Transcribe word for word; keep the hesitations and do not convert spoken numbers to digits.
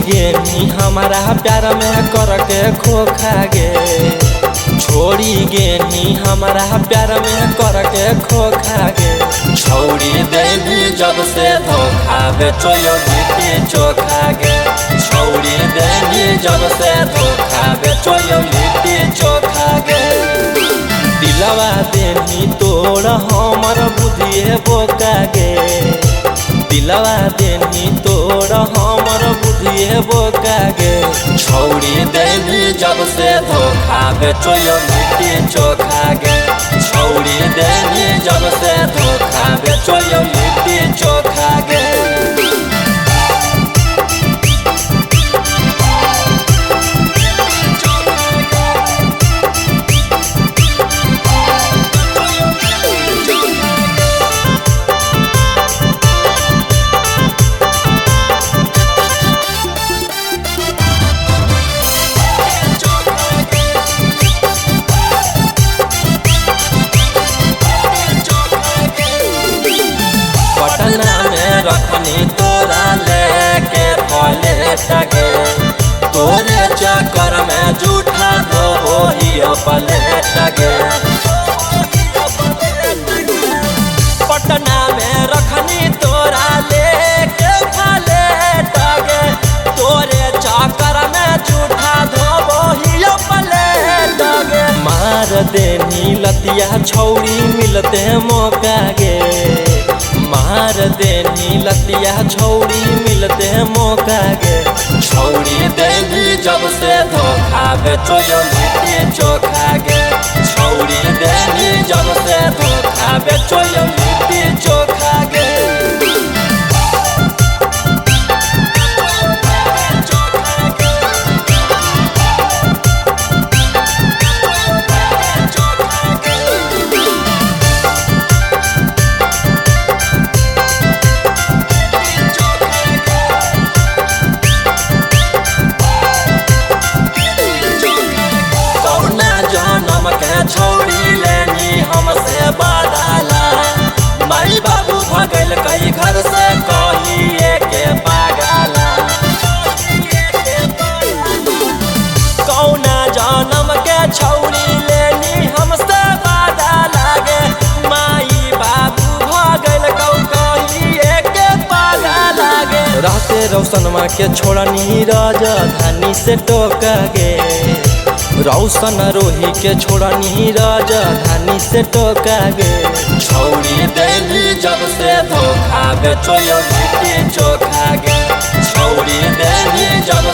गेनी हमारा प्यार में करके खोखा गे, छोड़ी गेनी हमारा प्यार में करके खोखा गे। छौड़ी देली जब से धोखा बेचोयो लिट्टी चोखा गे, छौड़ी देली जब से धोखा बेचोयो लिट्टी चोखा गे। दिलवा देनी तोड़ हमर बुझिए बोका गे, दिलवा देनी तोड़ हमर बुझिए बोका गे। छौड़ी देली जब से धोखा बेचोयो लिट्टी चोखा गे, छौड़ी देली जब से धोखा बेचोयो लिट्टी चोखा गे। पटना में रखनी तोरा लेके पलेट गे, तोरे चक्कर में जूठा धो पलेट गे। पटना में रखनी तोरा लेके पलेट गे, तोरे चक्कर में जूठा धो पलेट गे। मार देनी लतिया छौड़ी मिलते मौका गे, मार देनी लतिया छौड़ी मिलते मौका गे। छौड़ी देली जब से धोखा बेचोयो लिट्टी चोखा गे, छौड़ी देली जब से धोखा बेचोयो लिट्टी चोखा गे। छौड़ी लेनी हमसे बदला, माई बाबू भगल कई घर से कहिए के पागला। कौना जन्म के छौड़ी लेनी हमसे बदला गे, माई बाबू भगल कौ कहिए के पागला गे। रहते रौशनमा के छोड़नी राजधानी से टोका गे, रौशन रोही के छोड़नी राजधानी से टोका गे। छौड़ी देली जब से धोखा बेचोयो लिट्टी चोखा गे, छौड़ी देली जब